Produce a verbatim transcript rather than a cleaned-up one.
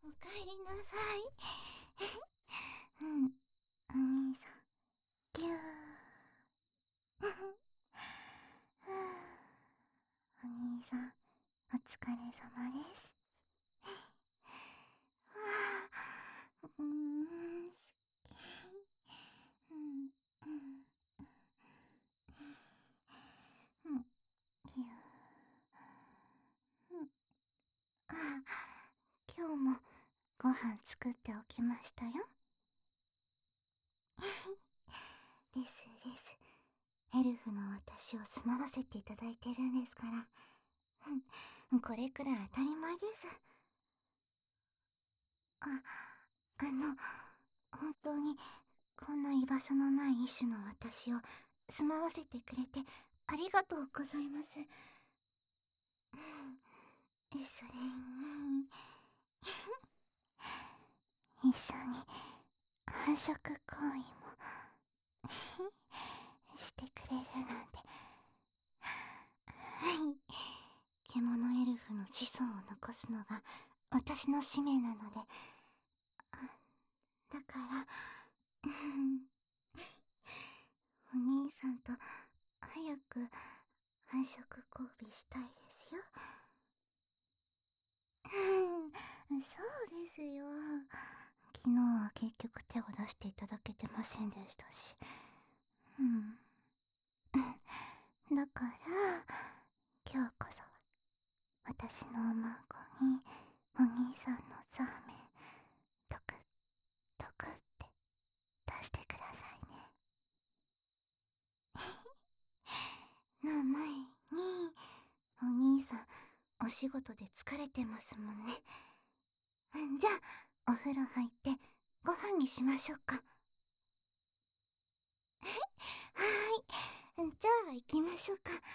おかえりなさい。うん、お兄さん、ぎゅー。お兄さん、お疲れ様です。わあ、うーん、うん、うん、うん、ぎゅー。うん、あ、今日もご飯作っておきましたよ。ですです。エルフの私を住まわせていただいてるんですから。うん、これくらい当たり前です。あ、あの、本当にこんな居場所のない医師の私を住まわせてくれてありがとうございます。うん、それに一緒に繁殖行為もしてくれるなんて。はい、獣エルフの子孫を残すのが私の使命なので。だからお兄さんと早く繁殖交尾したいですよ。うん、そうですよ。昨日は結局手を出していただけてませんでしたし。うん。だから、今日こそは、私のお孫に、お兄さんのザーメン、ドクッ、ドクって出してくださいね。の前に、お兄さん、お仕事で疲れてますもんね。じゃあ、お風呂入って、ご飯にしましょうか。はーい。じゃあ、行きましょうか。